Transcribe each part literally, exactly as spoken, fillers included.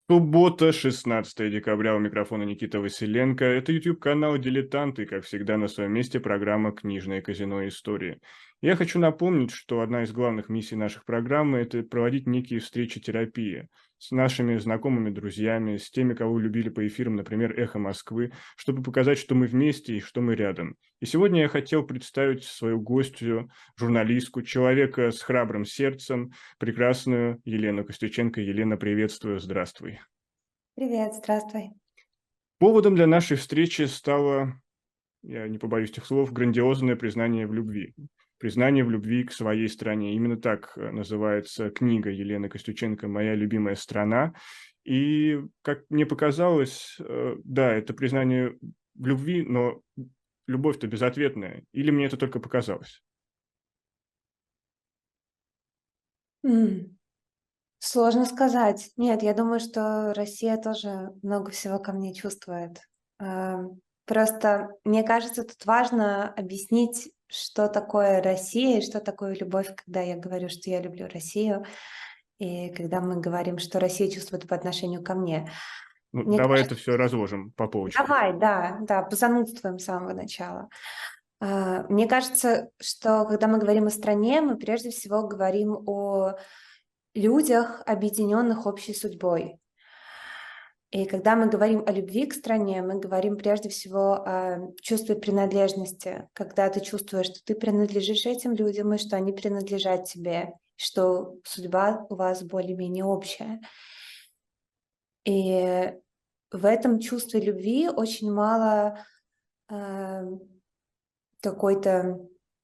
Суббота, шестнадцатое декабря, у микрофона Никита Василенко. Это YouTube-канал «Дилетанты», и, как всегда, на своем месте программа «Книжное казино истории». Я хочу напомнить, что одна из главных миссий наших программ – это проводить некие встречи-терапии с нашими знакомыми, друзьями, с теми, кого любили по эфирам, например, «Эхо Москвы», чтобы показать, что мы вместе и что мы рядом. И сегодня я хотел представить свою гостью, журналистку, человека с храбрым сердцем, прекрасную Елену Костюченко. Елена, приветствую, здравствуй. Привет, здравствуй. Поводом для нашей встречи стало, я не побоюсь этих слов, грандиозное признание в любви. Признание в любви к своей стране. Именно так э, называется книга Елены Костюченко «Моя любимая страна». И, как мне показалось, э, да, это признание в любви, но любовь-то безответная. Или мне это только показалось? М, Сложно сказать. Нет, я думаю, что Россия тоже много всего ко мне чувствует. А, Просто мне кажется, тут важно объяснить, что такое Россия и что такое любовь, когда я говорю, что я люблю Россию, и когда мы говорим, что Россия чувствует по отношению ко мне. Ну, Мне давай это кажется, все разложим по полочкам. давай, да, да, позанудствуем с самого начала. А, Мне кажется, что когда мы говорим о стране, мы прежде всего говорим о людях, объединенных общей судьбой. И когда мы говорим о любви к стране, мы говорим прежде всего о чувстве принадлежности, когда ты чувствуешь, что ты принадлежишь этим людям и что они принадлежат тебе, что судьба у вас более-менее общая. И в этом чувстве любви очень мало э, какой-то,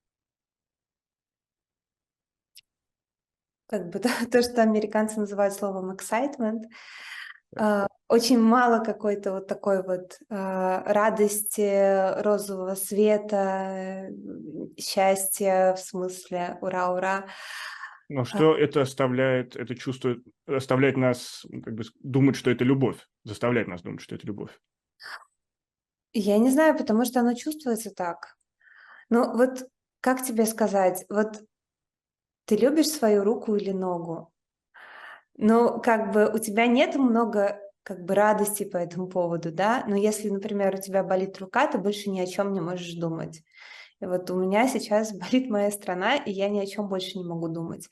как бы то, то, что американцы называют словом excitement. А, очень мало какой-то вот такой вот, а, радости, розового света, э, счастья, в смысле ура, ура. Но А, что это оставляет, это чувство оставляет нас, м, как бы с думать, что это любовь, заставляет нас думать, что это любовь. я не знаю, потому что оно чувствуется так. Ну вот как тебе сказать, вот ты любишь свою руку или ногу? Ну, как бы у тебя нет много как бы радости по этому поводу, да, но если, например, у тебя болит рука, ты больше ни о чем не можешь думать. И вот у меня сейчас болит моя страна, и я ни о чем больше не могу думать.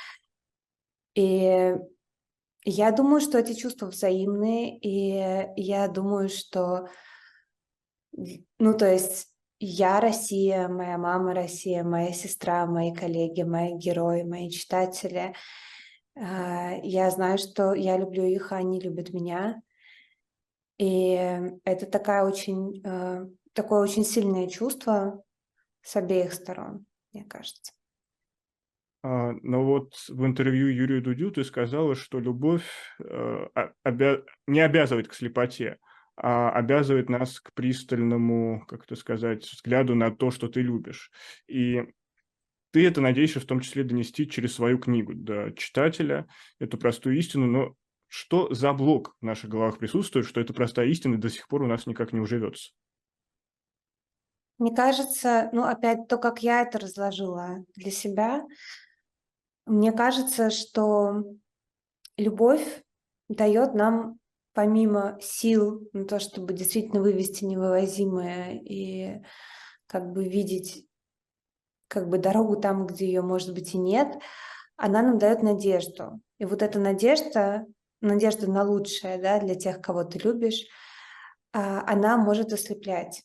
И я думаю, что эти чувства взаимные, и я думаю, что, ну, то есть я Россия, моя мама Россия, моя сестра, мои коллеги, мои герои, мои читатели. А, Я знаю, что я люблю их, а они любят меня. И это такая очень, э, такое очень сильное чувство с обеих сторон, мне кажется. А, но вот в интервью Юрию Дудю ты сказала, что любовь, э, а обя не обязывает к слепоте, а обязывает нас к пристальному, как это сказать, взгляду на то, что ты любишь. И ты это надеешься в том числе донести через свою книгу до читателя, эту простую истину. Но что за блок в наших головах присутствует, что эта простая истина до сих пор у нас никак не уживется? Мне кажется, ну, опять то, как я это разложила для себя, мне кажется, что любовь дает нам помимо сил на то, чтобы действительно вывести невывозимое и как бы видеть как бы дорогу там, где ее, может быть, и нет, она нам дает надежду. И вот эта надежда, надежда на лучшее, да, для тех, кого ты любишь, а, она может ослеплять.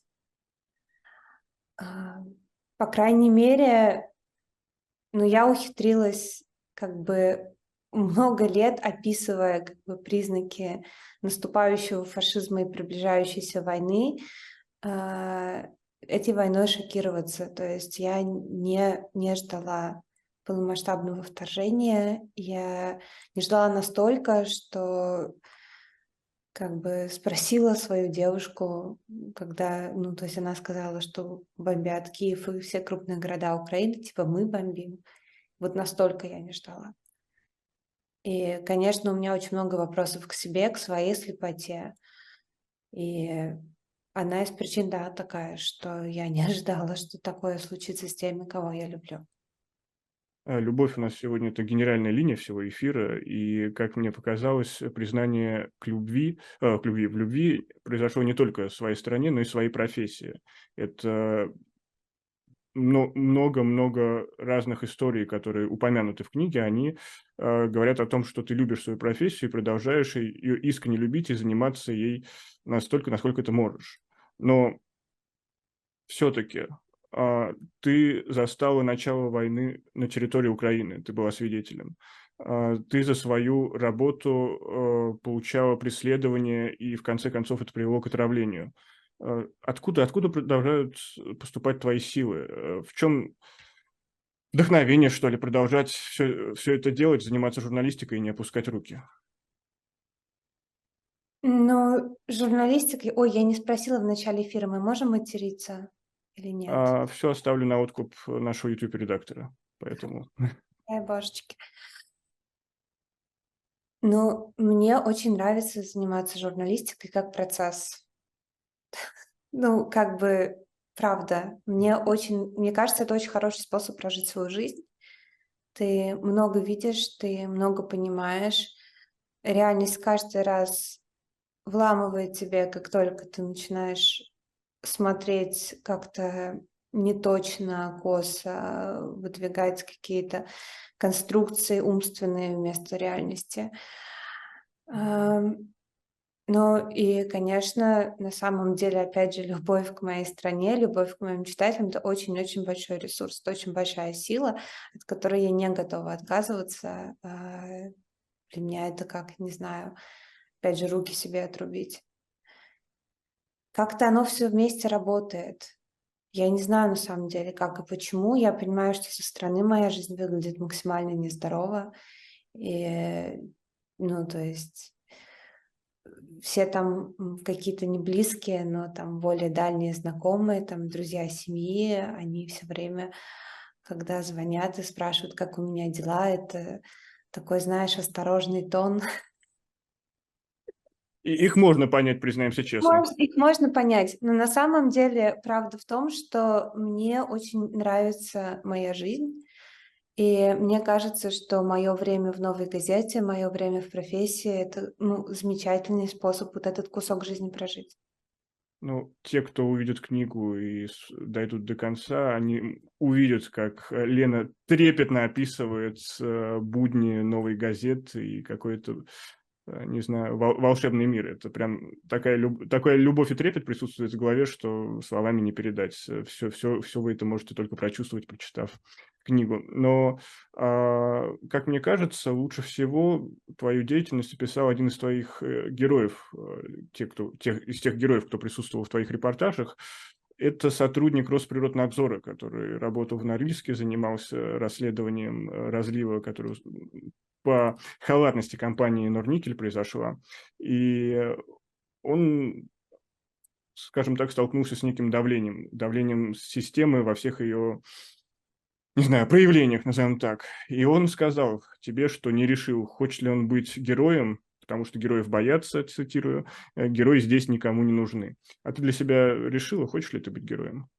А, По крайней мере, ну, я ухитрилась как бы много лет, описывая как бы признаки наступающего фашизма и приближающейся войны, а, этой войной шокироваться. То есть я не, не ждала полномасштабного вторжения. Я не ждала настолько, что как бы спросила свою девушку, когда, ну, то есть она сказала, что бомбят Киев и все крупные города Украины, типа мы бомбим. Вот настолько я не ждала. И, конечно, у меня очень много вопросов к себе, к своей слепоте. И одна из причин, да, такая, что я не ожидала, что такое случится с теми, кого я люблю. Э, Любовь у нас сегодня — это генеральная линия всего эфира, и, как мне показалось, признание к любви, э, к любви, в любви произошло не только в своей стране, но и в своей профессии. Это мно- много-много разных историй, которые упомянуты в книге, они э, говорят о том, что ты любишь свою профессию и продолжаешь ее искренне любить и заниматься ей настолько, насколько ты можешь. Но все-таки ты застала начало войны на территории Украины, ты была свидетелем. А, Ты за свою работу э, получала преследование, и в конце концов это привело к отравлению. Э, Откуда, откуда продолжают поступать твои силы? Э, В чем вдохновение, что ли, продолжать все, все это делать, заниматься журналистикой и не опускать руки? Ну, журналистикой... Ой, я не спросила в начале эфира, мы можем материться или нет? Все оставлю на откуп нашего YouTube-редактора, поэтому... Ай, божечки. Ну, мне очень нравится заниматься журналистикой как процесс. Ну, как бы, правда, мне очень, мне кажется, это очень хороший способ прожить свою жизнь. Ты много видишь, ты много понимаешь. Реальность каждый раз вламывает тебе, как только ты начинаешь смотреть как-то неточно, косо, выдвигать какие-то конструкции умственные вместо реальности. Ам, Ну и, конечно, на самом деле, опять же, любовь к моей стране, любовь к моим читателям — это очень-очень большой ресурс, это очень большая сила, от которой я не готова отказываться. А, Для меня это как, не знаю, опять же, руки себе отрубить. Как-то оно все вместе работает. Я не знаю на самом деле, как и почему. Я понимаю, что со стороны моя жизнь выглядит максимально нездорово. И, ну, то есть все там м, какие-то не близкие, но там более дальние знакомые, там друзья семьи, они все время, когда звонят и спрашивают, как у меня дела, это такой, знаешь, осторожный тон. И их можно понять, признаемся честно. Мож- Их можно понять, но на самом деле правда в том, что мне очень нравится моя жизнь, и мне кажется, что мое время в «Новой газете», мое время в профессии — это, ну, замечательный способ вот этот кусок жизни прожить. Ну, те, кто увидит книгу и с- дойдут до конца, они увидят, как э, Лена трепетно описывает э, будни «Новой газеты» и какой-то, э, не знаю, вол- волшебный мир. Это прям такая, люб- такая любовь и трепет присутствует в голове, что словами не передать. Все, все, все вы это можете только прочувствовать, прочитав книгу. Но, а, как мне кажется, лучше всего твою деятельность описал один из твоих э, героев, э, те, кто, тех, из тех героев, кто присутствовал в твоих репортажах. Это сотрудник Росприроднадзора, который работал в Норильске, занимался расследованием э, разлива, который по халатности компании Норникель произошла. И он, скажем так, столкнулся с неким давлением, давлением системы во всех ее, не знаю, проявлениях, назовем так. И он сказал тебе, что не решил, хочет ли он быть героем, потому что героев боятся, цитирую, э, герои здесь никому не нужны. А ты для себя решила, хочешь ли ты быть героем?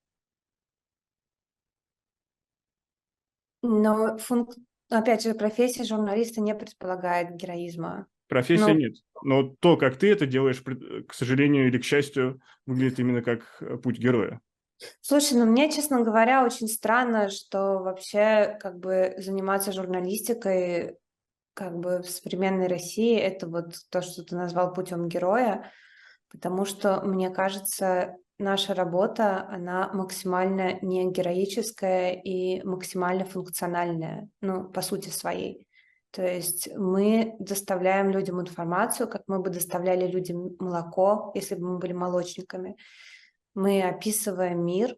Но функ... опять же, профессия журналиста не предполагает героизма. Профессия Ну, нет. Но то, как ты это делаешь, пред- к сожалению или к счастью, выглядит именно как э, путь героя. слушай, ну мне, честно говоря, очень странно, что вообще как бы заниматься журналистикой как бы в современной России — это вот то, что ты назвал путем героя, потому что, мне кажется, наша работа, она максимально не героическая и максимально функциональная, ну, по сути своей. То есть мы доставляем людям информацию, как мы бы доставляли людям молоко, если бы мы были молочниками. Мы описываем мир,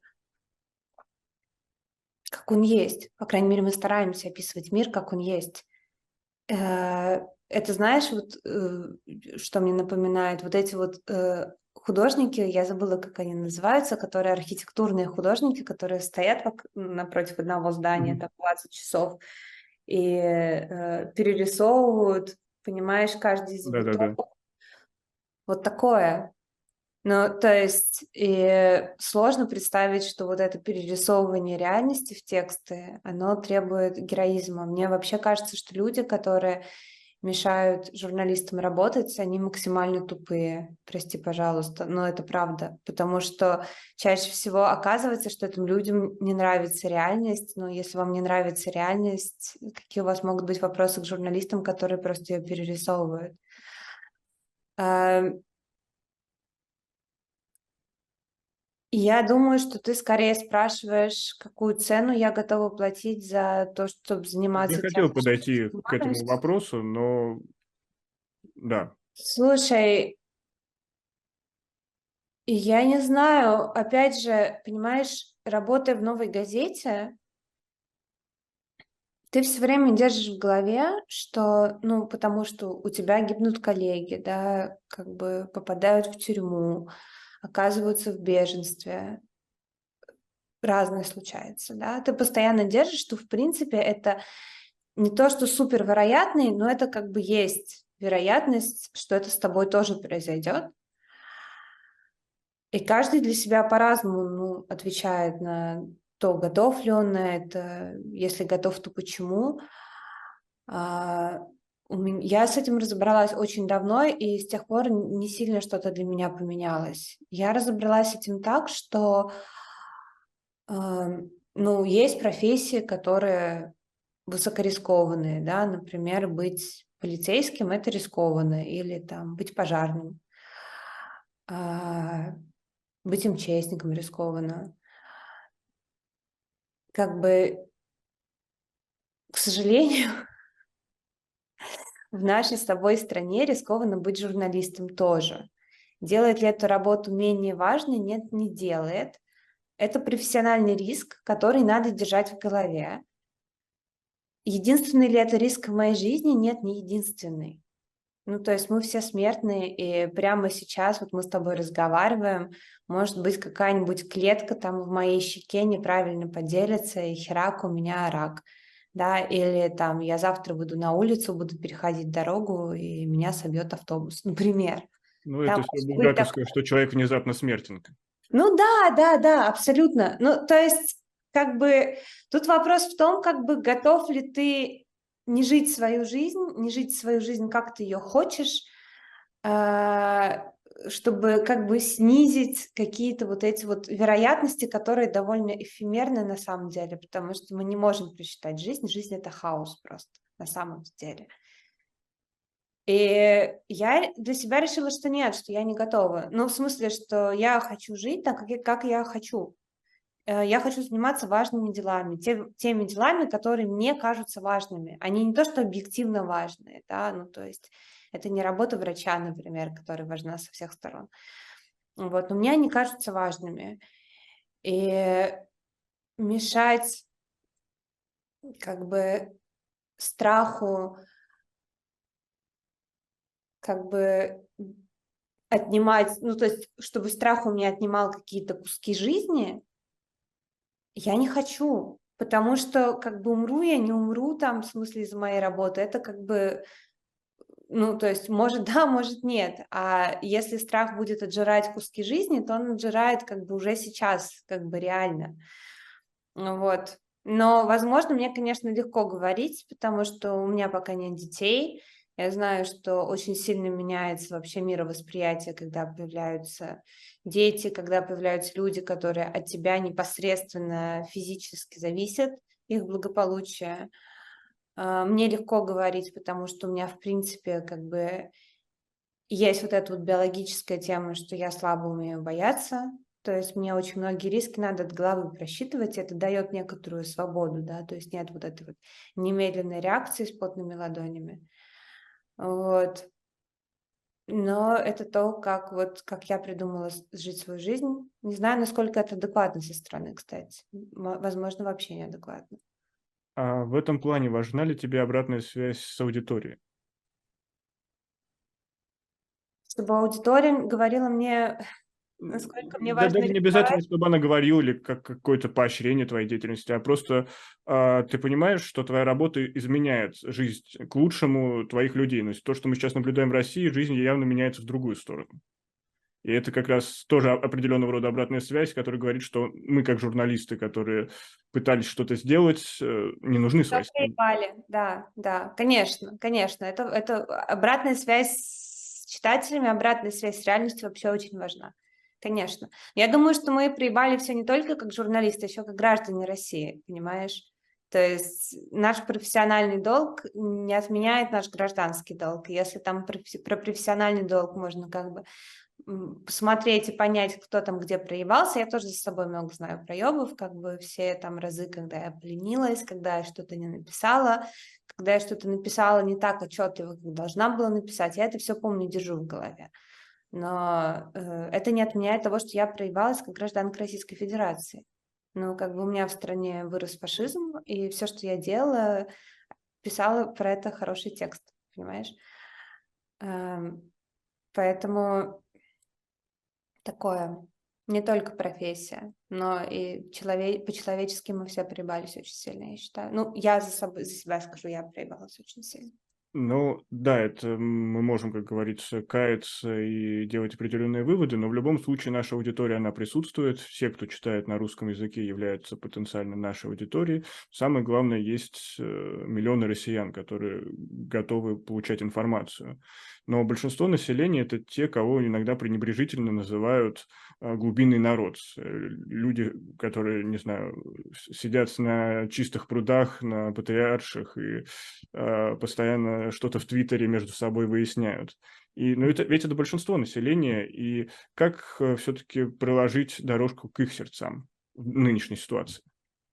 как он есть. По крайней мере, мы стараемся описывать мир, как он есть. Э, Это, знаешь, вот э, что мне напоминает, вот эти вот э, художники, я забыла, как они называются, которые архитектурные художники, которые стоят вок- напротив одного здания Мгм. там двадцать часов и э, перерисовывают, понимаешь, каждый Да-да-да. завиток. Вот такое. Ну, то есть и сложно представить, что вот это перерисовывание реальности в тексты, оно требует героизма. Мне вообще кажется, что люди, которые мешают журналистам работать, они максимально тупые. Прости, пожалуйста, но это правда. Потому что чаще всего оказывается, что этим людям не нравится реальность. Но если вам не нравится реальность, какие у вас могут быть вопросы к журналистам, которые просто ее перерисовывают? А, Я думаю, что ты скорее спрашиваешь, какую цену я готова платить за то, чтобы Я заниматься тем, хотел чем я подойти к этому занимаюсь. вопросу, но да. Слушай, я не знаю, опять же, понимаешь, работая в «Новой газете», ты все время держишь в голове, что, ну, потому что у тебя гибнут коллеги, да, как бы попадают в тюрьму, оказываются в беженстве, разное случается, да, ты постоянно держишь, что, в принципе, это не то, что супервероятный, но это как бы есть вероятность, что это с тобой тоже произойдет. И каждый для себя по-разному, ну, отвечает на то, готов ли он на это, если готов, то почему. А, у мен- Я с этим разобралась очень давно, и с тех пор не сильно что-то для меня поменялось. Я разобралась с этим так, что, ам, ну, есть профессии, которые высокорискованные, да, например, быть полицейским — это рискованно, или там быть пожарным, а, быть МЧСником рискованно. Как бы, к сожалению, в нашей с тобой стране рискованно быть журналистом тоже. Делает ли эту работу менее важной? Нет, не делает. Это профессиональный риск, который надо держать в голове. Единственный ли это риск в моей жизни? Нет, не единственный. Ну, то есть мы все смертные, и прямо сейчас вот мы с тобой разговариваем, может быть, какая-нибудь клетка там в моей щеке неправильно поделится, и херак, у меня рак, да, или там я завтра выйду на улицу, буду переходить дорогу, и меня собьет автобус, например. Ну, Там это все может быть так. булгаковское, что человек внезапно смертен. Ну да, да, да, абсолютно. Ну, то есть, как бы, тут вопрос в том, как бы, готов ли ты не жить свою жизнь, не жить свою жизнь, как ты ее хочешь, а, чтобы как бы снизить какие-то вот эти вот вероятности, которые довольно эфемерны на самом деле, потому что мы не можем просчитать жизнь. Жизнь — это хаос просто на самом деле. И я для себя решила, что нет, что я не готова. Ну, в смысле, что я хочу жить так, как я, как я хочу. Э, Я хочу заниматься важными делами, те- теми делами, которые мне кажутся важными. Они не то, что объективно важные, да, ну, то есть это не работа врача, например, которая важна со всех сторон. Вот, но мне они кажутся важными. И мешать как бы страху, как бы отнимать, ну, то есть, чтобы страх у меня отнимал какие-то куски жизни, я не хочу, потому что как бы умру я, не умру там, в смысле, из-за моей работы, это как бы, ну, то есть, может, да, может, нет. А если страх будет отжирать куски жизни, то он отжирает как бы уже сейчас, как бы реально. Ну вот. Но, возможно, мне, конечно, легко говорить, потому что у меня пока нет детей. Я знаю, что очень сильно меняется вообще мировосприятие, когда появляются дети, когда появляются люди, которые от тебя непосредственно физически зависят, их благополучие. А, Мне легко говорить, потому что у меня, в принципе, как бы есть вот эта вот биологическая тема, что я слабо умею бояться, то есть мне очень многие риски надо от головы просчитывать, это дает некоторую свободу, да, то есть нет вот этой вот немедленной реакции с потными ладонями. Вот. Но это то, как вот, как я придумала с- жить свою жизнь. Не знаю, насколько это адекватно со стороны, кстати. М, Возможно, вообще неадекватно. А в этом плане важна ли тебе обратная связь с аудиторией? Чтобы аудитория говорила мне, М, насколько мне Да важно даже не рисковать. обязательно, чтобы она говорила или как какое-то поощрение твоей деятельности, а просто а, ты понимаешь, что твоя работа изменяет жизнь к лучшему твоих людей. То есть то, что мы сейчас наблюдаем в России, жизнь явно меняется в другую сторону. И это как раз тоже определенного рода обратная связь, которая говорит, что мы, как журналисты, которые пытались что-то сделать, э, не нужны с Всё Россией. проебали. Да, да, конечно, конечно. Это, это обратная связь с читателями, обратная связь с реальностью вообще очень важна. Конечно. Я думаю, что мы проебали все не только как журналисты, еще как граждане России, понимаешь? То есть наш профессиональный долг не отменяет наш гражданский долг. И если там про профи- про профессиональный долг можно как бы м, посмотреть и понять, кто там где проебался. Я тоже за собой много знаю проебов, как бы все там разы, когда я поленилась, когда я что-то не написала, когда я что-то написала не так отчетливо, как должна была написать. Я это все помню, держу в голове. Но э, это не отменяет того, что я проебалась как гражданка Российской Федерации. Ну, как бы у меня в стране вырос фашизм, и все, что я делала, писала про это хороший текст, понимаешь? Эм, Поэтому такое не только профессия, но и челове- по-человечески мы все проебались очень сильно, я считаю. Ну, я за, собой, за себя скажу, я проебалась очень сильно. Ну да, это мы можем, как говорится, каяться и делать определенные выводы, но в любом случае наша аудитория, она присутствует. Все, кто читает на русском языке, являются потенциально нашей аудиторией. Самое главное, есть э, миллионы россиян, которые готовы получать информацию. Но большинство населения – это те, кого иногда пренебрежительно называют э, глубинный народ. Э, Люди, которые, не знаю, с- сидят на чистых прудах, на патриарших и э, постоянно что-то в Твиттере между собой выясняют. И, ну, это, ведь это большинство населения, и как э, все-таки проложить дорожку к их сердцам в нынешней ситуации?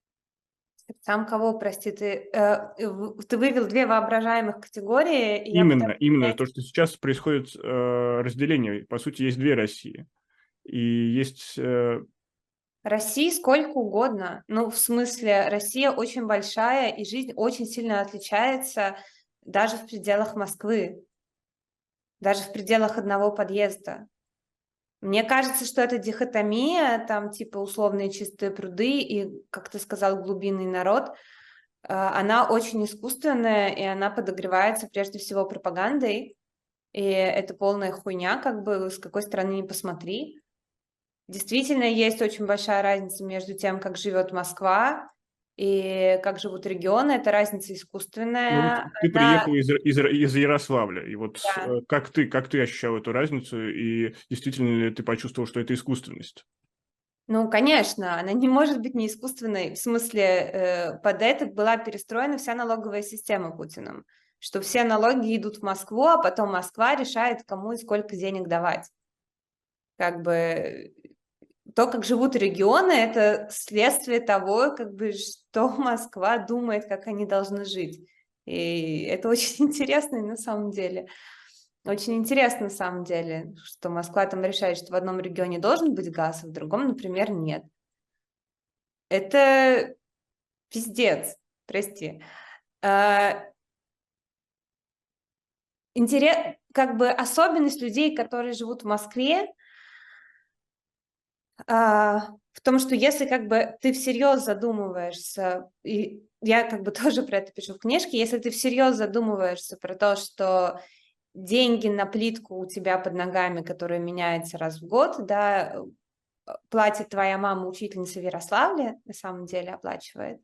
Сам кого, прости, ты, э, в- ты вывел две воображаемых категории, и я Именно, пытаюсь именно понять, то, что сейчас происходит э, разделение. По сути, есть две России. И есть э, России сколько угодно. Ну, в смысле, Россия очень большая, и жизнь очень сильно отличается даже в пределах Москвы, даже в пределах одного подъезда. Мне кажется, что эта дихотомия, там типа условные чистые пруды и, как ты сказал, глубинный народ, э, она очень искусственная, и она подогревается прежде всего пропагандой, и это полная хуйня, как бы с какой стороны ни посмотри. Действительно, есть очень большая разница между тем, как живет Москва и как живут регионы. Это разница ну, вот искусственная. ты Она, приехала из, из, из Ярославля, и вот да. э, как ты, как ты ощущал эту разницу, и действительно ли ты почувствовал, что это искусственность? Ну, конечно, она не может быть не искусственной. В смысле, э, под это была перестроена вся налоговая система Путиным, что все налоги идут в Москву, а потом Москва решает, кому и сколько денег давать. Как бы то, как живут регионы, это следствие того, как бы, что Москва думает, как они должны жить. И это очень интересно на самом деле. Очень интересно на самом деле, что Москва там решает, что в одном регионе должен быть газ, а в другом, например, нет. Это пиздец, прости. А, интерес, как бы особенность людей, которые живут в Москве, а, в том, что если как бы ты всерьез задумываешься, и я как бы тоже про это пишу в книжке, если ты всерьез задумываешься про то, что деньги на плитку у тебя под ногами, которая меняется раз в год, да, э, платит твоя мама, учительница в Ярославле, на самом деле оплачивает,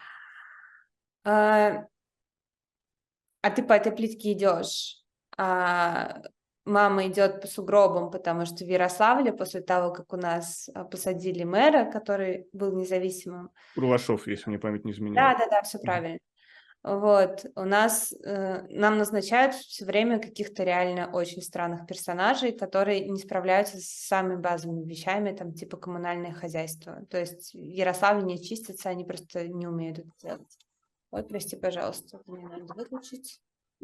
а, а ты по этой плитке идешь, а мама идет по сугробам, потому что в Ярославле после того, как у нас а, посадили мэра, который был независимым, Круглашов, если мне память не изменяет. да-да-да, все правильно. Вот, у нас, э, нам назначают все время каких-то реально очень странных персонажей, которые не справляются с самыми базовыми вещами, там, типа коммунальное хозяйство. То есть в Ярославле не чистятся, они просто не умеют это делать. Ой, прости, пожалуйста, мне надо выключить.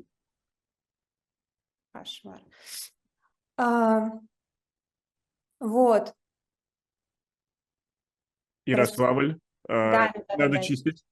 Кошмар. А, вот, прости. Ярославль, э, Да, да, да, надо да. чистить.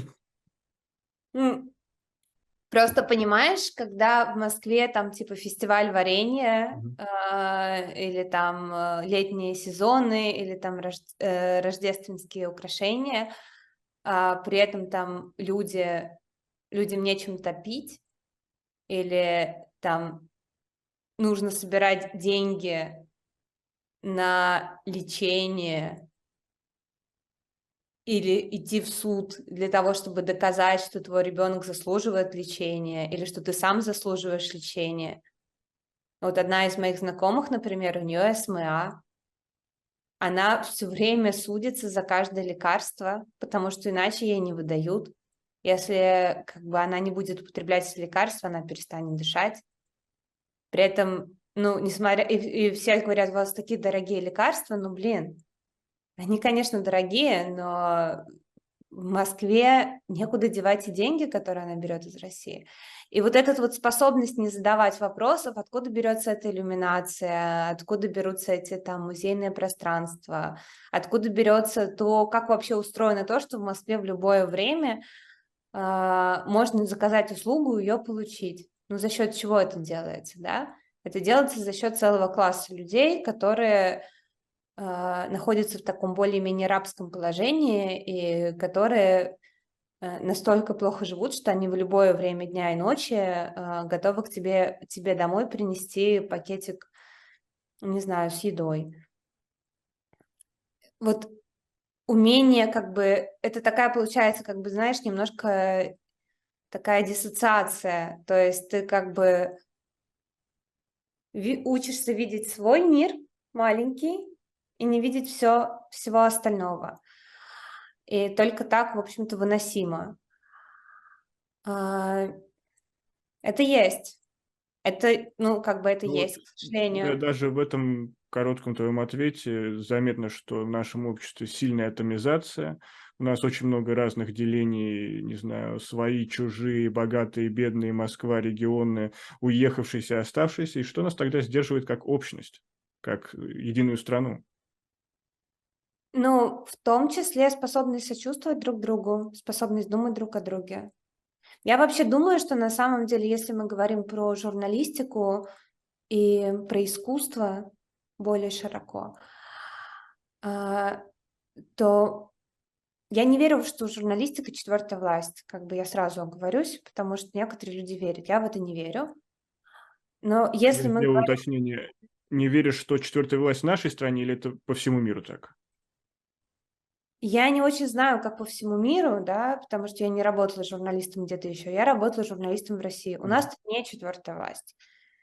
М, Просто понимаешь, когда в Москве там типа фестиваль варенья Мгм. а, или там э, летние сезоны или там рожд- э, рождественские украшения, а при этом там люди, людям нечем топить или там нужно собирать деньги на лечение или идти в суд для того, чтобы доказать, что твой ребенок заслуживает лечения или что ты сам заслуживаешь лечения. Вот одна из моих знакомых, например, у нее СМА, она все время судится за каждое лекарство, потому что иначе ей не выдают. Если как бы она не будет употреблять эти лекарства, она перестанет дышать. При этом, ну, несмотря... И, и все говорят, у вас такие дорогие лекарства, ну, блин, они, конечно, дорогие, но в Москве некуда девать и деньги, которые она берет из России. И вот эта вот способность не задавать вопросов, откуда берется эта иллюминация, откуда берутся эти там музейные пространства, откуда берется то, как вообще устроено то, что в Москве в любое время э, можно заказать услугу и ее получить. Ну, за счет чего это делается, да? Это делается за счет целого класса людей, которые э, находятся в таком более-менее рабском положении и которые настолько плохо живут, что они в любое время дня и ночи э, готовы к тебе, тебе домой принести пакетик, не знаю, с едой. Вот умение как бы, это такая получается, как бы, знаешь, немножко такая диссоциация, то есть ты как бы ви- учишься видеть свой мир маленький и не видеть все, всего остального. И только так, в общем-то, выносимо. А, Это есть. Это, ну, как бы это Ну вот, есть, к да, сожалению. даже в этом коротком твоем ответе заметно, что в нашем обществе сильная атомизация. У нас очень много разных делений, не знаю, свои, чужие, богатые, бедные, Москва, регионы, уехавшиеся, оставшиеся. И что нас тогда сдерживает как общность, как единую страну? Ну, в том числе способность сочувствовать друг другу, способность думать друг о друге. Я вообще думаю, что на самом деле, если мы говорим про журналистику и про искусство более широко, а, то я не верю, что журналистика — четвертая власть. Как бы я сразу оговорюсь, потому что некоторые люди верят. Я в это не верю. Но Я если мы сделаю говорим... уточнение. Не веришь, что четвертая власть в нашей стране или это по всему миру так? Я не очень знаю, как по всему миру, да, потому что я не работала журналистом где-то еще. Я работала журналистом в России. У нас Мгм. тут не четвертая власть.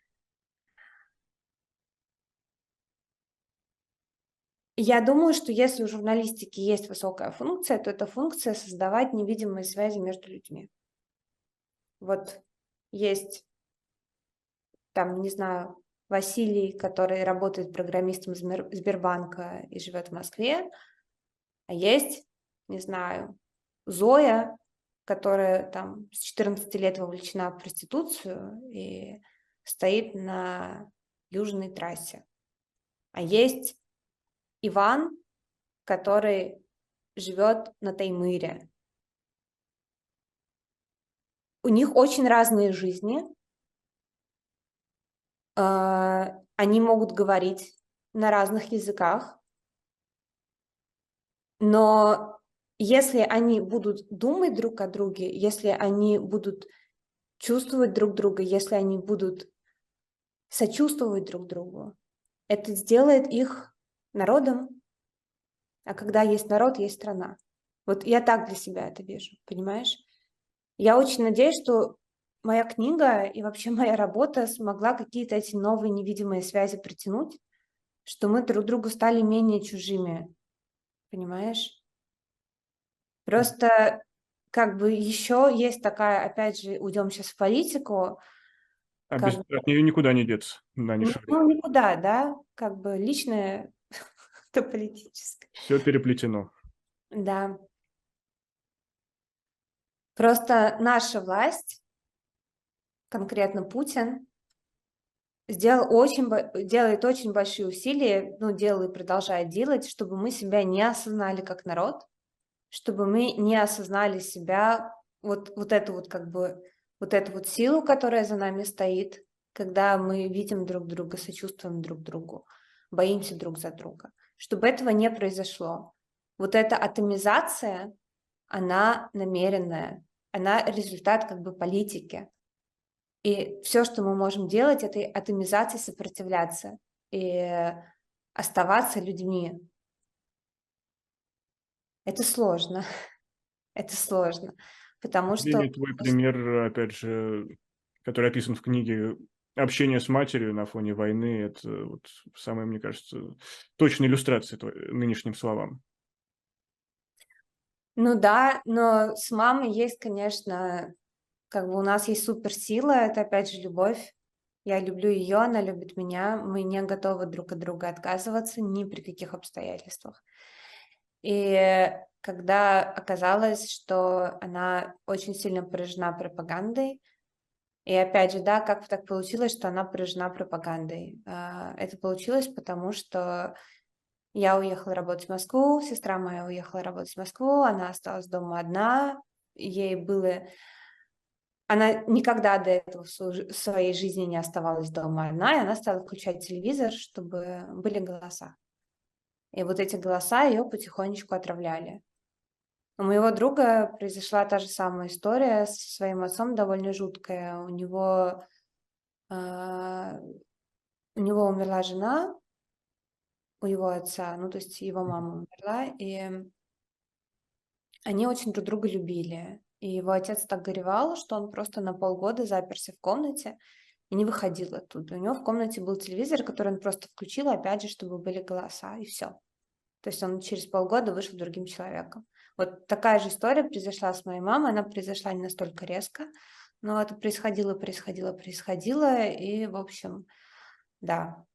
Я думаю, что если у журналистики есть высокая функция, то это функция создавать невидимые связи между людьми. Вот есть там, не знаю, Василий, который работает программистом Сбер- Сбербанка и живет в Москве, а есть, не знаю, Зоя, которая там с четырнадцати лет вовлечена в проституцию и стоит на южной трассе. А есть Иван, который живет на Таймыре. У них очень разные жизни. э, Они могут говорить на разных языках, но если они будут думать друг о друге, если они будут чувствовать друг друга, если они будут сочувствовать друг другу, это сделает их народом, а когда есть народ, есть страна. Вот я так для себя это вижу, понимаешь? Я очень надеюсь, что моя книга и вообще моя работа смогла какие-то эти новые невидимые связи притянуть, что мы друг другу стали менее чужими, понимаешь? Просто как бы еще есть такая, опять же, уйдем сейчас в политику, А как без, бы, от нее никуда не деться в ну, нынешнее время. ну, никуда, да, как бы личное, то политическое. Все переплетено. Да. Просто наша власть, конкретно Путин, сделал очень, бо- делает очень большие усилия, ну, делал и продолжает делать, чтобы мы себя не осознали как народ, чтобы мы не осознали себя, вот, вот эту вот как бы, вот эту вот силу, которая за нами стоит, когда мы видим друг друга, сочувствуем друг другу, боимся друг за друга. Чтобы этого не произошло. Вот эта атомизация, она намеренная, она результат как бы политики. И все, что мы можем делать, этой атомизации сопротивляться. И оставаться людьми. Это сложно. Это сложно. Потому что... Или твой пример, опять же, который описан в книге, общение с матерью на фоне войны, это вот самая, мне кажется, точная иллюстрация нынешним словам. Ну да, но с мамой есть, конечно, как бы у нас есть суперсила, это опять же любовь. Я люблю ее, она любит меня, мы не готовы друг от друга отказываться ни при каких обстоятельствах. И когда оказалось, что она очень сильно поражена пропагандой, и опять же, да, как так получилось, что она поражена пропагандой? Это получилось потому, что я уехала работать в Москву, сестра моя уехала работать в Москву, она осталась дома одна, ей было... Она никогда до этого в своей жизни не оставалась дома одна, и она стала включать телевизор, чтобы были голоса. И вот эти голоса ее потихонечку отравляли. У моего друга произошла та же самая история со своим отцом, довольно жуткая. У него, э, у него умерла жена, у его отца, ну то есть его мама умерла, и они очень друг друга любили. И его отец так горевал, что он просто на полгода заперся в комнате и не выходил оттуда. У него в комнате был телевизор, который он просто включил, опять же, чтобы были голоса, и все. То есть он через полгода вышел другим человеком. Вот такая же история произошла с моей мамой. Она произошла не настолько резко, но это происходило, происходило, происходило. И, в общем, да.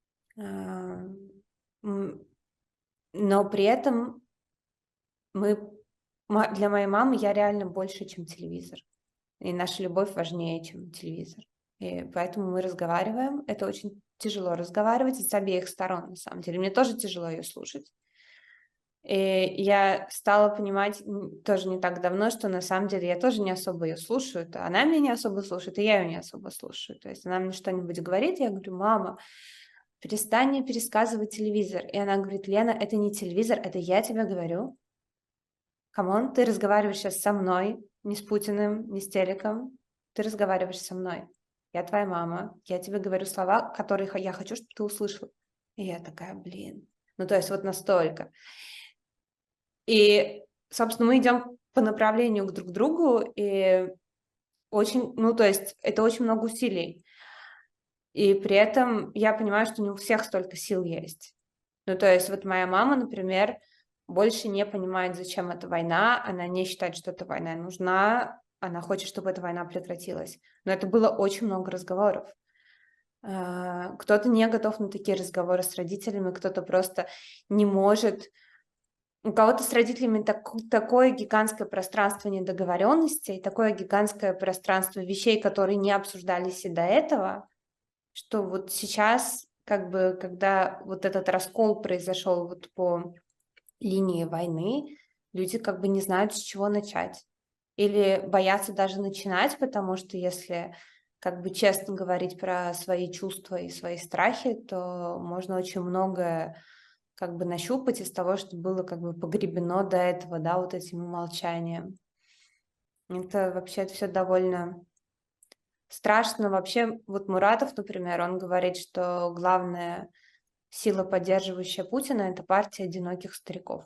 Но при этом мы... Для моей мамы я реально больше, чем телевизор. И наша любовь важнее, чем телевизор. И поэтому мы разговариваем. Это очень тяжело разговаривать с обеих сторон, на самом деле. Мне тоже тяжело ее слушать. И я стала понимать тоже не так давно, что на самом деле я тоже не особо ее слушаю. Она меня не особо слушает, и я ее не особо слушаю. То есть она мне что-нибудь говорит, я говорю: мама, перестань мне пересказывать телевизор. И она говорит: Лена, это не телевизор, это я тебе говорю. Камон, ты разговариваешь сейчас со мной, не с Путиным, не с телеком. Ты разговариваешь со мной. Я твоя мама. Я тебе говорю слова, которые я хочу, чтобы ты услышал. И я такая: блин. Ну, то есть вот настолько. И, собственно, мы идем по направлению к друг другу, и очень, ну, то есть это очень много усилий. И при этом я понимаю, что не у всех столько сил есть. Ну, то есть вот моя мама, например, больше не понимает, зачем эта война, она не считает, что эта война нужна, она хочет, чтобы эта война прекратилась. Но это было очень много разговоров. Кто-то не готов на такие разговоры с родителями, кто-то просто не может. У кого-то с родителями так, такое гигантское пространство недоговоренностей, такое гигантское пространство вещей, которые не обсуждались и до этого, что вот сейчас, как бы, когда вот этот раскол произошел вот по линии войны, люди как бы не знают, с чего начать. Или боятся даже начинать, потому что если как бы честно говорить про свои чувства и свои страхи, то можно очень многое как бы нащупать из того, что было как бы погребено до этого, да, вот этим молчанием. Это вообще это все довольно страшно. Вообще, вот Муратов, например, он говорит, что главная сила, поддерживающая Путина, это партия одиноких стариков.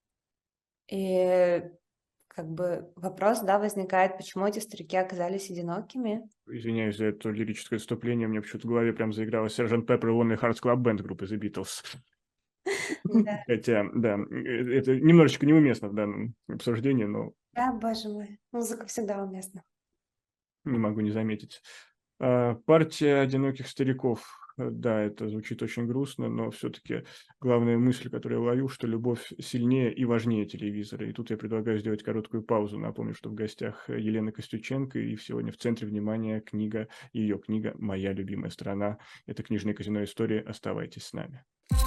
И как бы вопрос, да, возникает, почему эти старики оказались одинокими. Извиняюсь за это лирическое отступление, мне почему-то в голове прям заиграла Сержант Пеппер и Lonely Hearts Club Band группы The Beatles. Да. Хотя, да, это немножечко неуместно в данном обсуждении, но... Да, боже мой, музыка всегда уместна. Не могу не заметить. Партия одиноких стариков. Да, это звучит очень грустно, но все-таки главная мысль, которую я ловил, что любовь сильнее и важнее телевизора. И тут я предлагаю сделать короткую паузу. Напомню, что в гостях Елена Костюченко, и сегодня в центре внимания книга, ее книга «Моя любимая страна». Это книжное казино истории. Оставайтесь с нами.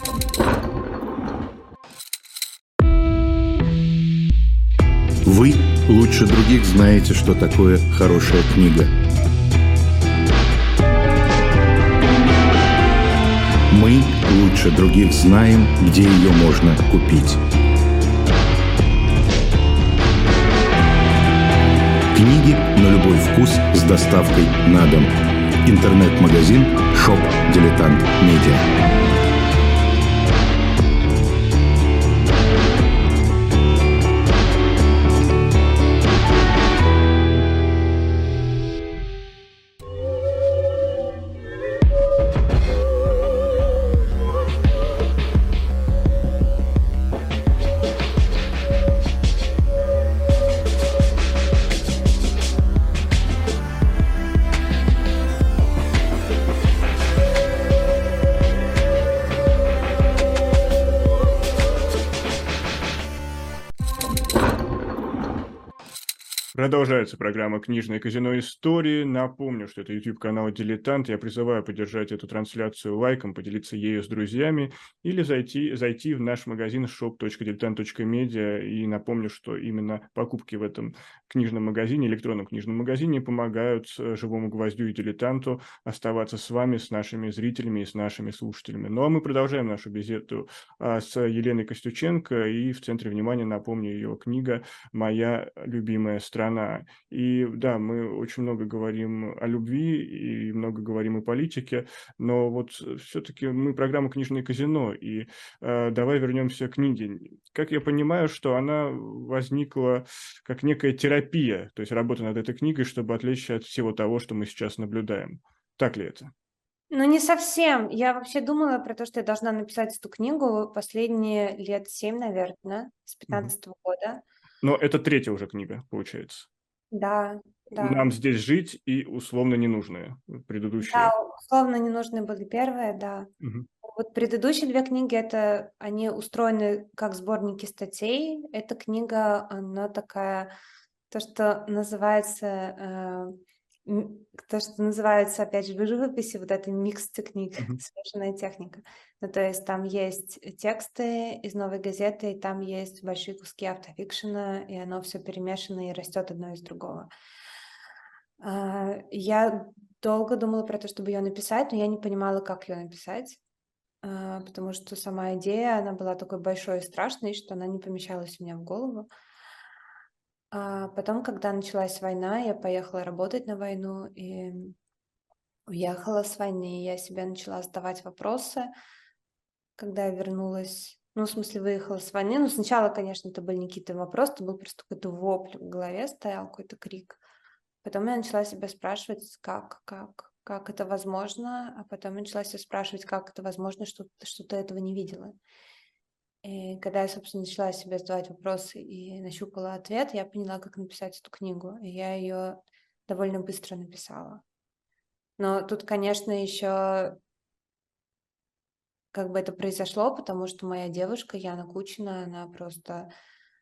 Вы лучше других знаете, что такое хорошая книга. Мы лучше других знаем, где ее можно купить. Книги на любой вкус с доставкой на дом. Интернет-магазин «Шоп Дилетант Медиа». Продолжается программа «Книжное казино Истории». Напомню, что это YouTube-канал «Дилетант». Я призываю поддержать эту трансляцию лайком, поделиться ею с друзьями или зайти, зайти в наш магазин shop точка diletant точка media. И напомню, что именно покупки в этом книжном магазине, электронном книжном магазине, помогают «Живому гвоздю» и «Дилетанту» оставаться с вами, с нашими зрителями и с нашими слушателями. Ну а мы продолжаем нашу беседу а, с Еленой Костюченко. И в центре внимания, напомню, ее книга «Моя любимая страна». И да, мы очень много говорим о любви и много говорим о политике, но вот все-таки мы программа «Книжное казино», и э, давай вернемся к книге. Как я понимаю, что она возникла как некая терапия, то есть работа над этой книгой, чтобы отвлечься от всего того, что мы сейчас наблюдаем. Так ли это? Ну, не совсем. Я вообще думала про то, что я должна написать эту книгу последние лет семь, наверное, с пятнадцатого года. Но это третья уже книга, получается. Да, да. «Нам здесь жить» и «Условно ненужные» предыдущие. Да, условно не нужны были первые, да. Мгм. Вот предыдущие две книги, это они устроены как сборники статей. Эта книга, она такая, то, что называется, э, м, то, что называется, опять же, в живописи, вот это микс книг, Мгм. смешанная техника. Ну, то есть там есть тексты из «Новой газеты», и там есть большие куски автофикшена, и оно все перемешано и растет одно из другого. А, Я долго думала про то, чтобы ее написать, но я не понимала, как ее написать, а, потому что сама идея, она была такой большой и страшной, что она не помещалась у меня в голову. А потом, когда началась война, я поехала работать на войну и уехала с войны. Я себе начала задавать вопросы, когда я вернулась. Ну, в смысле, выехала с войны. Ну, сначала, конечно, это были не какие-то вопросы, это был просто какой-то вопль в голове стоял, какой-то крик. Потом я начала себя спрашивать, как, как, как это возможно, а потом я начала себя спрашивать, как это возможно, что, что ты этого не видела. И когда я, собственно, начала себе задавать вопросы и нащупала ответ, я поняла, как написать эту книгу, и я ее довольно быстро написала. Но тут, конечно, еще как бы это произошло, потому что моя девушка Яна Кучина, она просто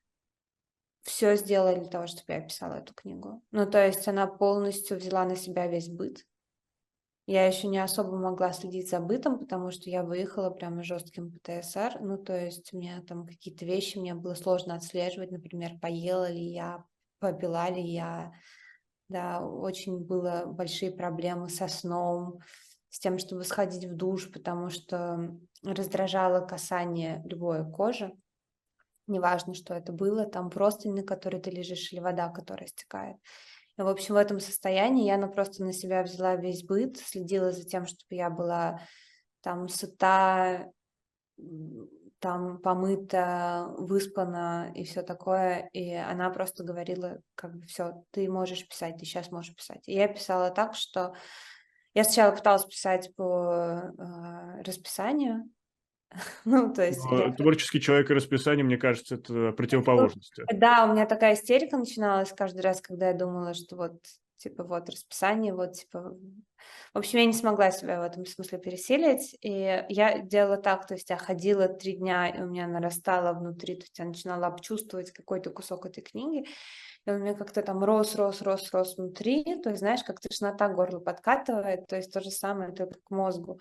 все сделала для того, чтобы я писала эту книгу. Ну, то есть она полностью взяла на себя весь быт. Я еще не особо могла следить за бытом, потому что я выехала прямо жестким П Т С Р. Ну, то есть у меня там какие-то вещи мне было сложно отслеживать, например, поела ли я, попила ли я. Да, очень было большие проблемы со сном, с тем, чтобы сходить в душ, потому что раздражало касание любой кожи. Неважно, что это было, там простынь, на которой ты лежишь, или вода, которая стекает. И, в общем, в этом состоянии я ну, просто на себя взяла весь быт, следила за тем, чтобы я была там сыта, м, там помыта, выспана и все такое. И она просто говорила, как бы, все, ты можешь писать, ты сейчас можешь писать. И я писала так, что я сначала пыталась писать по э, расписанию, ну, то есть я Но творческий человек и расписание, мне кажется, это противоположности. Да, у меня такая истерика начиналась каждый раз, когда я думала, что вот, типа, вот расписание, вот, типа... В общем, я не смогла себя в этом смысле переселить, и я делала так, то есть я ходила три дня, и у меня нарастало внутри, то есть я начинала чувствовать какой-то кусок этой книги, и он у меня как-то там рос, рос, рос, рос внутри, то есть, знаешь, как тошнота горло подкатывает, то есть то же самое, только к мозгу.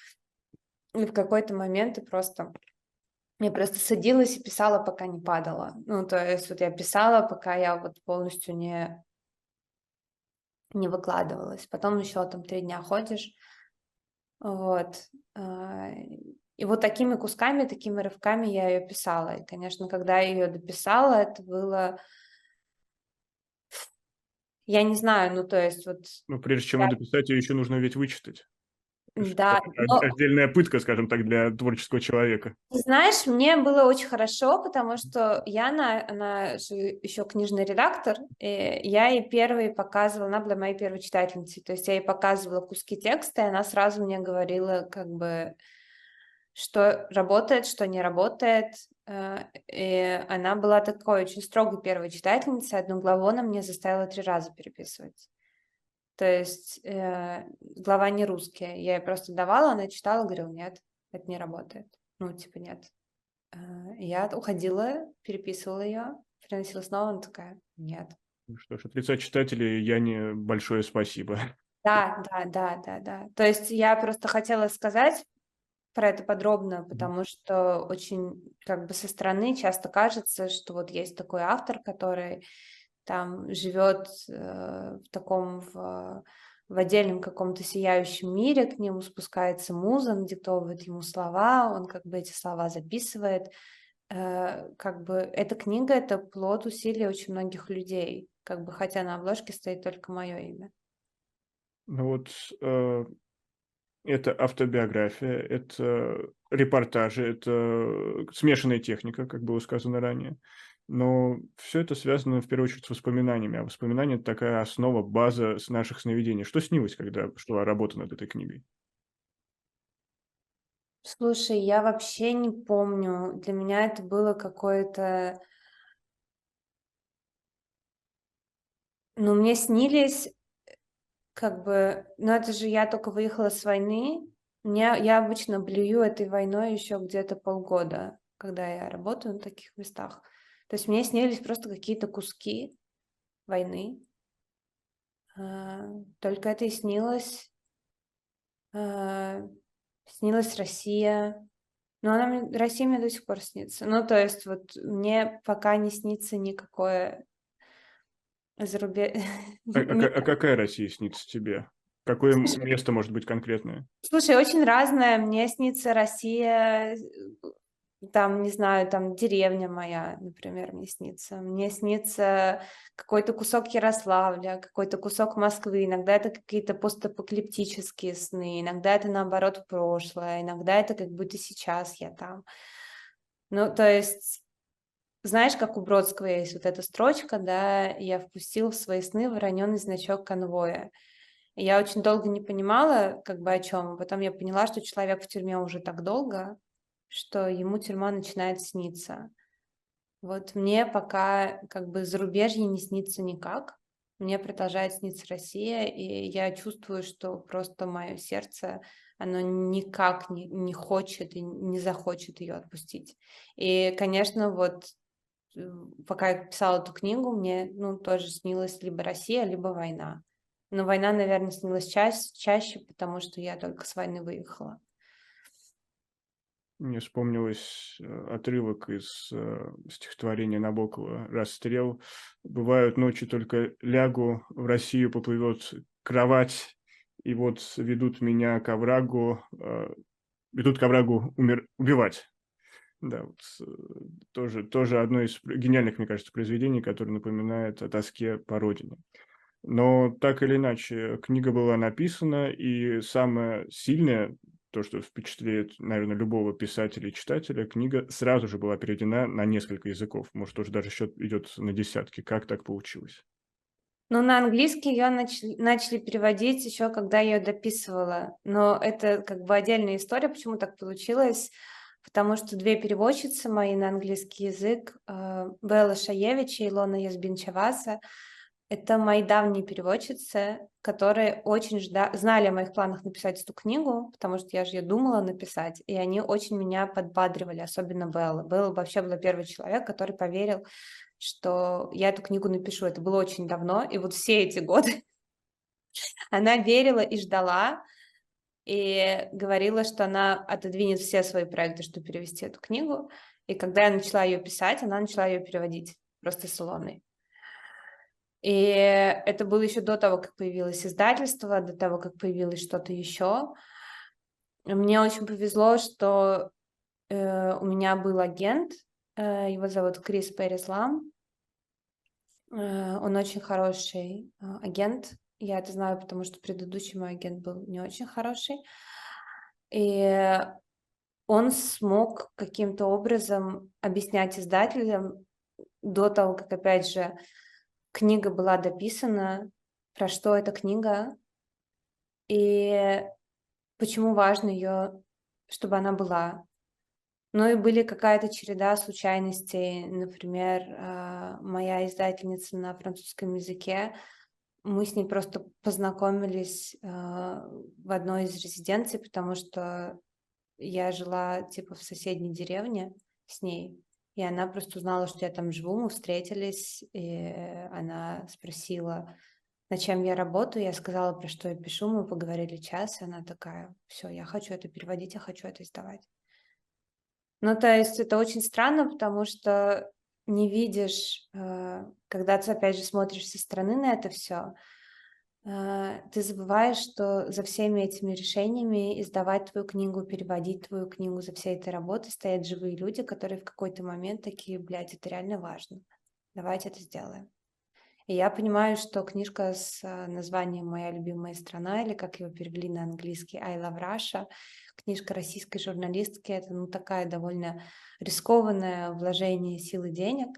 И в какой-то момент ты просто... Я просто садилась и писала, пока не падала. Ну, то есть вот я писала, пока я вот полностью не, не выкладывалась. Потом еще там три дня ходишь. Вот. а, И вот такими кусками, такими рывками я ее писала. И, конечно, когда я ее дописала, это было... Я не знаю, ну, то есть вот... Но прежде чем я- ее дописать, ее еще нужно ведь вычитать. Что Да, от- но отдельная пытка, скажем так, для творческого человека. ты знаешь, мне было очень хорошо, потому что Яна, она же еще книжный редактор, и я ей первой показывала, она была моей первой читательницей, то есть я ей показывала куски текста, и она сразу мне говорила, как бы, что работает, что не работает, э, и она была такой очень строгой первой читательницей, одну главу она мне заставила три раза переписывать. То есть э, глава не русская, я ей просто давала, она читала, говорила, нет, это не работает. Ну, типа, нет. А, Я уходила, переписывала ее, приносила снова, она такая, нет. Ну что ж, от лица читателей Яне большое спасибо. Да, да, да, да, да. То есть я просто хотела сказать про это подробно, Мгм. потому что очень как бы со стороны часто кажется, что вот есть такой автор, который там живет э, в таком в, в отдельном каком-то сияющем мире, к нему спускается муза, надиктовывает ему слова, он как бы эти слова записывает. Э, как бы эта книга — это плод усилий очень многих людей, как бы хотя на обложке стоит только мое имя. Ну вот, э, это автобиография, это репортажи, это смешанная техника, как было сказано ранее. Но все это связано в первую очередь с воспоминаниями, а воспоминания — это такая основа, база с наших сновидений. Что снилось, когда шла работа над этой книгой? Слушай, я вообще не помню. Для меня это было какое-то... Ну, мне снились как бы... Ну, это же я только выехала с войны. Мне, я обычно блюю этой войной еще где-то полгода, когда я работаю на таких местах. То есть мне снились просто какие-то куски войны. А, Только это и снилось. А, Снилась Россия. Но она мне, Россия мне до сих пор снится. Ну, то есть вот мне пока не снится никакое зарубе... А, а ка- ни- а какая Россия снится тебе? Какое м- место может быть конкретное? Слушай, очень разное. Мне снится Россия, э, там, не знаю, там деревня моя, например, мне снится. Мне снится какой-то кусок Ярославля, какой-то кусок Москвы. Иногда это какие-то постапокалиптические сны, иногда это, наоборот, прошлое, иногда это как будто сейчас я там. Ну, то есть... Знаешь, как у Бродского есть вот эта строчка, да, я впустил в свои сны вороненый значок конвоя. И я очень долго не понимала, как бы о чем, а потом я поняла, что человек в тюрьме уже так долго, что ему тюрьма начинает сниться. Вот мне пока как бы зарубежье не снится никак, мне продолжает сниться Россия, и я чувствую, что просто мое сердце, оно никак не, не хочет и не захочет ее отпустить. И, конечно, вот э, пока я писала эту книгу, мне, ну, тоже снилась либо Россия, либо война. Но война, наверное, снилась чаще, чаще, потому что я только с войны выехала. Мне вспомнилось э, отрывок из э, стихотворения Набокова «Расстрел». «Бывают ночи, только лягу, в Россию поплывет кровать, и вот ведут меня к оврагу, э, ведут к оврагу умер... убивать». Да, вот, э, тоже, тоже одно из гениальных, мне кажется, произведений, которое напоминает о тоске по родине. Но так или иначе, книга была написана, и самое сильное, то, что впечатляет, наверное, любого писателя и читателя, книга сразу же была переведена на несколько языков. Может, уже даже счет идет на десятки. Как так получилось? Ну, на английский ее начали, начали переводить еще, когда я ее дописывала. Но это как бы отдельная история, почему так получилось. Потому что две переводчицы мои на английский язык, э, Белла Шаевич и Илона Язбинчаваса, это мои давние переводчицы, которые очень жда... знали о моих планах написать эту книгу, потому что я же ее думала написать, и они очень меня подбадривали, особенно Белла. Белла вообще была первый человек, который поверил, что я эту книгу напишу. Это было очень давно, и вот все эти годы она верила и ждала, и говорила, что она отодвинет все свои проекты, чтобы перевести эту книгу. И когда я начала ее писать, она начала ее переводить просто с Илоной. И это было еще до того, как появилось издательство, до того, как появилось что-то еще. Мне очень повезло, что э, у меня был агент, э, его зовут Крис Перислам. Э, он очень хороший э, агент. Я это знаю, потому что предыдущий мой агент был не очень хороший. И он смог каким-то образом объяснять издателям до того, как, опять же, книга была дописана, про что эта книга, и почему важно ее, чтобы она была. Ну и были какая-то череда случайностей. Например, э, моя издательница на французском языке, мы с ней просто познакомились э, в одной из резиденций, потому что я жила типа в соседней деревне с ней. и она просто узнала, что я там живу, мы встретились, и она спросила, над чем я работаю, я сказала, про что я пишу, мы поговорили час, и она такая, все, я хочу это переводить, я хочу это издавать. Ну, то есть это очень странно, потому что не видишь, э, когда ты, опять же, смотришь со стороны на это все, ты забываешь, что за всеми этими решениями издавать твою книгу, переводить твою книгу, за всей этой работой стоят живые люди, которые в какой-то момент такие, блядь, это реально важно. Давайте это сделаем. И я понимаю, что книжка с названием «Моя любимая страна», или как его перевели на английский «I love Russia», книжка российской журналистки, это ну, такая довольно рискованное вложение сил и денег,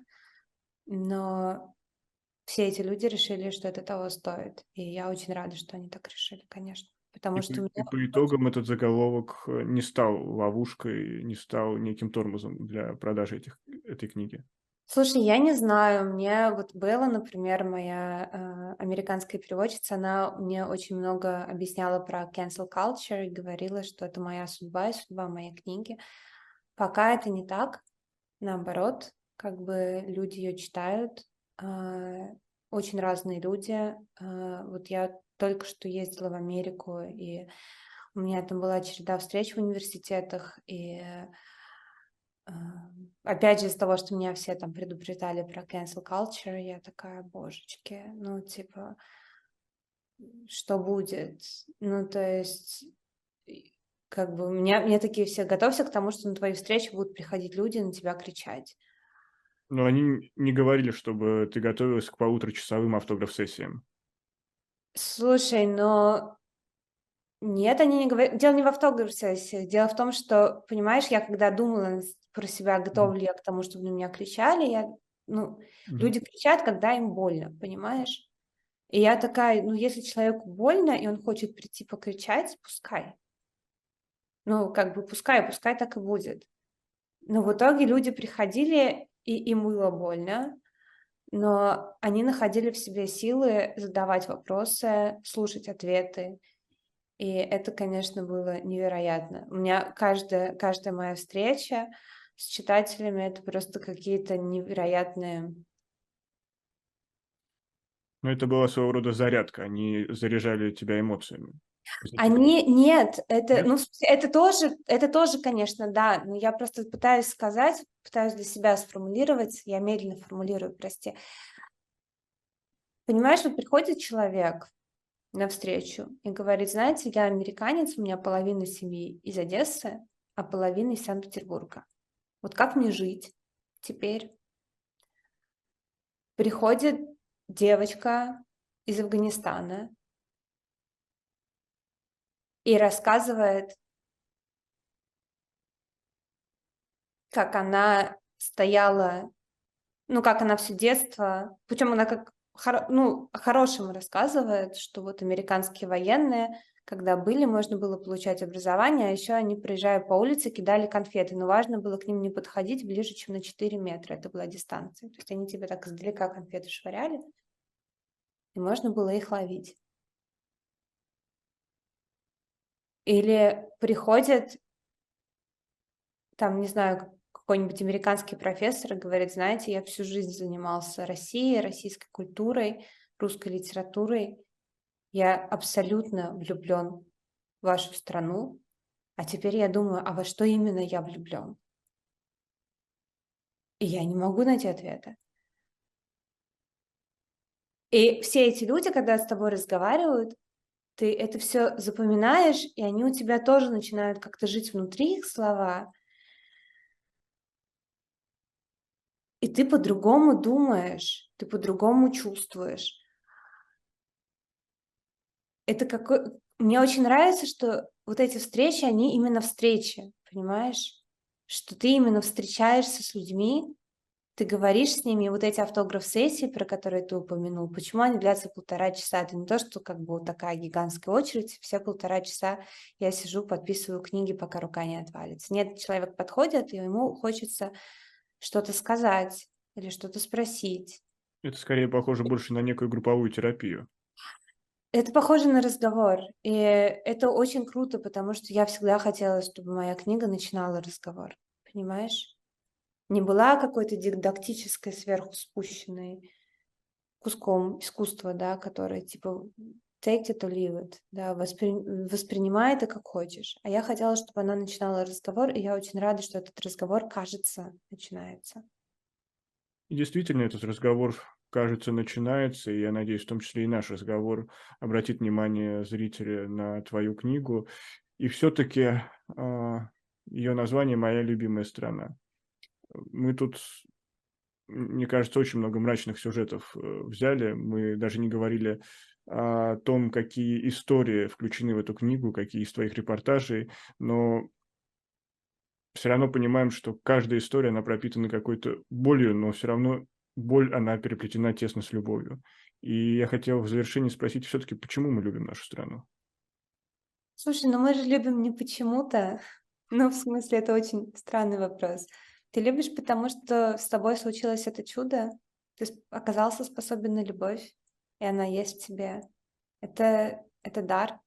но все эти люди решили, что это того стоит. И я очень рада, что они так решили, конечно. Потому И, что по, мне... и по итогам этот заголовок не стал ловушкой, не стал неким тормозом для продажи этих, этой книги. Слушай, я не знаю, мне вот Белла, например, моя э, американская переводчица, она мне очень много объясняла про cancel culture и говорила, что это моя судьба и судьба моей книги. Пока это не так, наоборот, как бы люди ее читают, э, очень разные люди. Э, вот я только что ездила в Америку, и у меня там была череда встреч в университетах, и опять же, из-за того, что меня все там предупреждали про cancel culture, я такая, божечки, ну, типа, что будет? Ну, то есть, как бы, мне, мне такие все, готовься к тому, что на твои встречи будут приходить люди на тебя кричать. Но они не говорили, чтобы ты готовилась к полуторачасовым автограф-сессиям. Слушай, но нет, они не говорят. Дело не в автограф-сессиях. Дело в том, что, понимаешь, я когда думала про себя, готова ли я к тому, чтобы на меня кричали, я, ну, Мгм. люди кричат, когда им больно, понимаешь? И я такая, ну, если человеку больно, и он хочет прийти покричать, пускай. Ну, как бы пускай, пускай так и будет. Но в итоге люди приходили, и им было больно, но они находили в себе силы задавать вопросы, слушать ответы. И это, конечно, было невероятно. У меня каждая, каждая моя встреча с читателями — это просто какие-то невероятные... Но это была своего рода зарядка, они заряжали тебя эмоциями. Они, нет, это, Нет? ну, в смысле, это тоже, это тоже, конечно, да, но я просто пытаюсь сказать, пытаюсь для себя сформулировать, я медленно формулирую, прости. Понимаешь, вот приходит человек навстречу и говорит, знаете, я американец, у меня половина семьи из Одессы, а половина из Санкт-Петербурга. Вот как мне жить теперь? Приходит девочка из Афганистана и рассказывает, как она стояла, ну, как она все детство, причем она как, хоро- ну, о-хорошем рассказывает, что вот американские военные, когда были, можно было получать образование, а еще они, проезжая по улице, кидали конфеты, но важно было к ним не подходить ближе, чем на четыре метра, это была дистанция. То есть они тебе так издалека конфеты швыряли, и можно было их ловить. Или приходят, там, не знаю, какой-нибудь американский профессор и говорит, знаете, я всю жизнь занимался Россией, российской культурой, русской литературой. Я абсолютно влюблен в вашу страну, а теперь я думаю, а во что именно я влюблен? И я не могу найти ответа. И все эти люди, когда с тобой разговаривают, ты это все запоминаешь, и они у тебя тоже начинают как-то жить внутри, их слова, и ты по-другому думаешь, ты по-другому чувствуешь. Это какой... Мне очень нравится, что вот эти встречи, они именно встречи, понимаешь? Что ты именно встречаешься с людьми, ты говоришь с ними, и вот эти автограф-сессии, про которые ты упомянул, почему они длятся полтора часа? Это не то, что как бы вот такая гигантская очередь, все полтора часа я сижу, подписываю книги, пока рука не отвалится. Нет, человек подходит, и ему хочется что-то сказать или что-то спросить. Это скорее похоже больше на некую групповую терапию. Это похоже на разговор, и это очень круто, потому что я всегда хотела, чтобы моя книга начинала разговор, понимаешь? не была какой-то дидактической сверху спущенной куском искусства, да, которое типа take it or leave it, да, воспри- воспринимай это как хочешь. А я хотела, чтобы она начинала разговор, и я очень рада, что этот разговор, кажется, начинается. И действительно, этот разговор, кажется, начинается, и я надеюсь, в том числе и наш разговор обратит внимание зрителя на твою книгу. И все-таки ее название «Моя любимая страна». Мы тут, мне кажется, очень много мрачных сюжетов э, взяли. Мы даже не говорили о том, какие истории включены в эту книгу, какие из твоих репортажей, но все равно понимаем, что каждая история, она пропитана какой-то болью, но все равно боль, она переплетена тесно с любовью. И я хотел в завершении спросить все-таки, почему мы любим нашу страну? Слушай, ну мы же любим не почему-то. Ну, в смысле, это очень странный вопрос. Ты любишь, потому что с тобой случилось это чудо? Ты сп- оказался способен на любовь, и она есть в тебе. Это, это дар.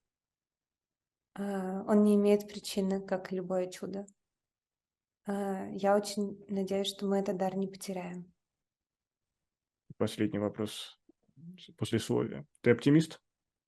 А, Он не имеет причины, как и любое чудо. А, Я очень надеюсь, что мы этот дар не потеряем. Последний вопрос послесловия. Ты оптимист?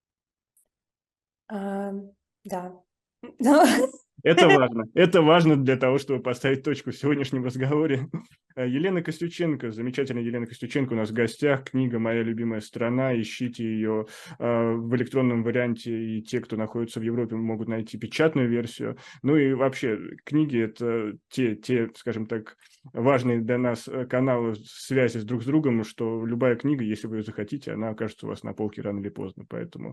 А, Да. Это важно. Это важно для того, чтобы поставить точку в сегодняшнем разговоре. Елена Костюченко, замечательная Елена Костюченко у нас в гостях. Книга «Моя любимая страна». Ищите ее в электронном варианте, и те, кто находится в Европе, могут найти печатную версию. Ну и вообще, книги – это те, те, скажем так, важные для нас каналы связи с друг с другом, что любая книга, если вы ее захотите, она окажется у вас на полке рано или поздно. Поэтому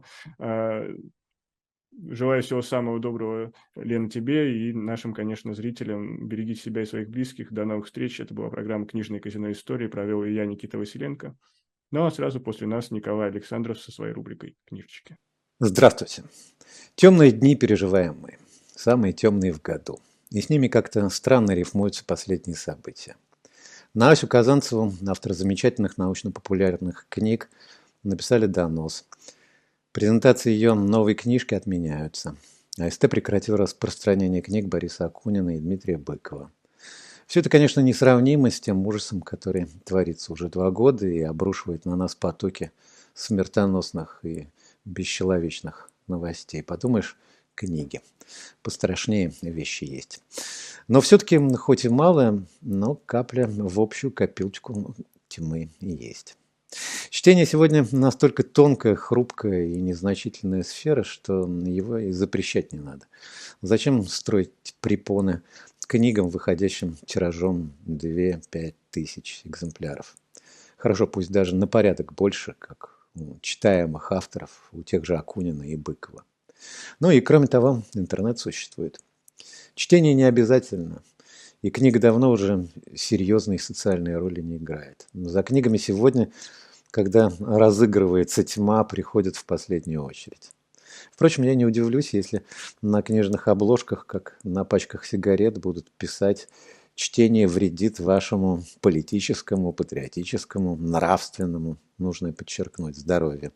желаю всего самого доброго, Лена, тебе и нашим, конечно, зрителям. Берегите себя и своих близких. До новых встреч. Это была программа «Книжное казино Истории». Провел и я, Никита Василенко. Ну а сразу после нас Николай Александров со своей рубрикой «Книжечки». Здравствуйте. Темные дни переживаем мы. Самые темные в году. И с ними как-то странно рифмуются последние события. На Асю Казанцеву, автор замечательных научно-популярных книг, написали донос. Презентации ее новой книжки отменяются. АСТ прекратил распространение книг Бориса Акунина и Дмитрия Быкова. Все это, конечно, несравнимо с тем ужасом, который творится уже два года и обрушивает на нас потоки смертоносных и бесчеловечных новостей. Подумаешь, книги. Пострашнее вещи есть. Но все-таки, хоть и мало, но капля в общую копилочку тьмы есть. Чтение сегодня настолько тонкая, хрупкая и незначительная сфера, что его и запрещать не надо. Зачем строить препоны книгам, выходящим тиражом две-пять тысяч экземпляров? Хорошо, пусть даже на порядок больше, как у читаемых авторов, у тех же Акунина и Быкова. Ну и кроме того, интернет существует. Чтение не обязательно. И книга давно уже серьезной социальной роли не играет. Но за книгами сегодня, когда разыгрывается тьма, приходят в последнюю очередь. Впрочем, я не удивлюсь, если на книжных обложках, как на пачках сигарет, будут писать «Чтение вредит вашему политическому, патриотическому, нравственному, нужно подчеркнуть, здоровью»,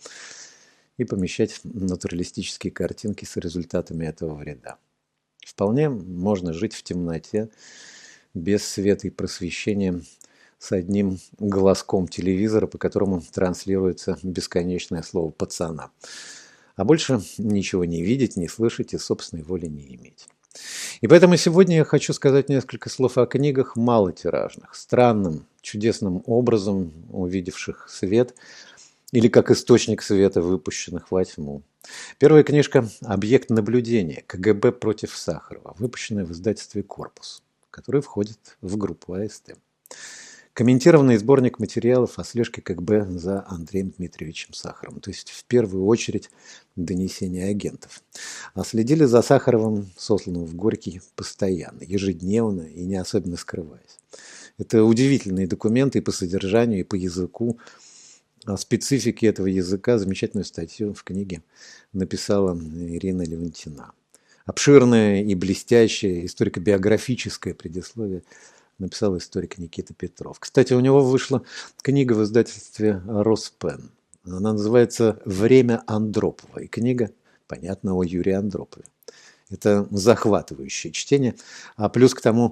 и помещать натуралистические картинки с результатами этого вреда. Вполне можно жить в темноте, без света и просвещения, с одним глазком телевизора, по которому транслируется бесконечное слово «пацана». А больше ничего не видеть, не слышать и собственной воли не иметь. И поэтому сегодня я хочу сказать несколько слов о книгах малотиражных, странным, чудесным образом увидевших свет или как источник света, выпущенных во тьму. Первая книжка «Объект наблюдения. КГБ против Сахарова», выпущенная в издательстве «Корпус», который входит в группу АСТ. Комментированный сборник материалов о слежке КГБ за Андреем Дмитриевичем Сахаровым, то есть в первую очередь донесения агентов. А следили за Сахаровым, сосланным в Горький, постоянно, ежедневно и не особенно скрываясь. Это удивительные документы и по содержанию, и по языку. О специфике этого языка замечательную статью в книге написала Ирина Левантина. Обширное и блестящее историко-биографическое предисловие написал историк Никита Петров. Кстати, у него вышла книга в издательстве «Роспен». Она называется «Время Андропова». И книга, понятно, о Юрии Андропове. Это захватывающее чтение. А плюс к тому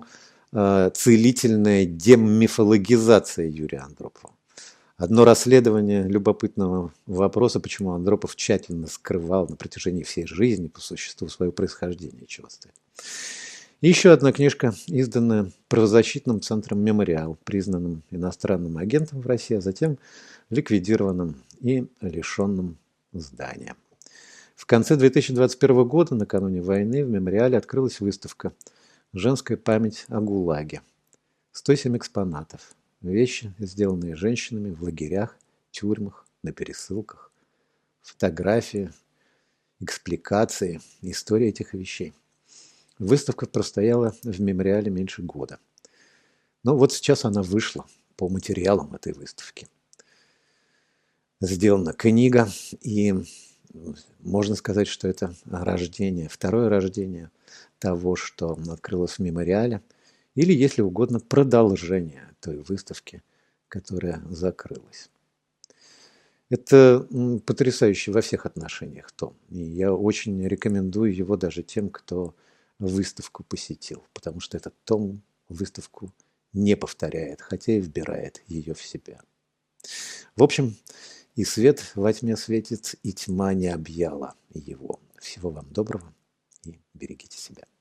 э, целительная демифологизация Юрия Андропова. Одно расследование любопытного вопроса, почему Андропов тщательно скрывал на протяжении всей жизни по существу свое происхождение, чего стоит. И еще одна книжка, изданная правозащитным центром «Мемориал», признанным иностранным агентом в России, а затем ликвидированным и лишенным здания. В конце две тысячи двадцать первого года, накануне войны, в «Мемориале» открылась выставка «Женская память о ГУЛАГе». сто семь экспонатов. Вещи, сделанные женщинами в лагерях, тюрьмах, на пересылках. Фотографии, экспликации, история этих вещей. Выставка простояла в «Мемориале» меньше года. Но вот сейчас она вышла по материалам этой выставки. Сделана книга, и можно сказать, что это рождение, второе рождение того, что открылось в «Мемориале», или, если угодно, продолжение той выставки, которая закрылась. Это потрясающе во всех отношениях том, и я очень рекомендую его даже тем, кто выставку посетил, потому что этот том выставку не повторяет, хотя и вбирает ее в себя. В общем, и свет во тьме светит, и тьма не объяла его. Всего вам доброго и берегите себя.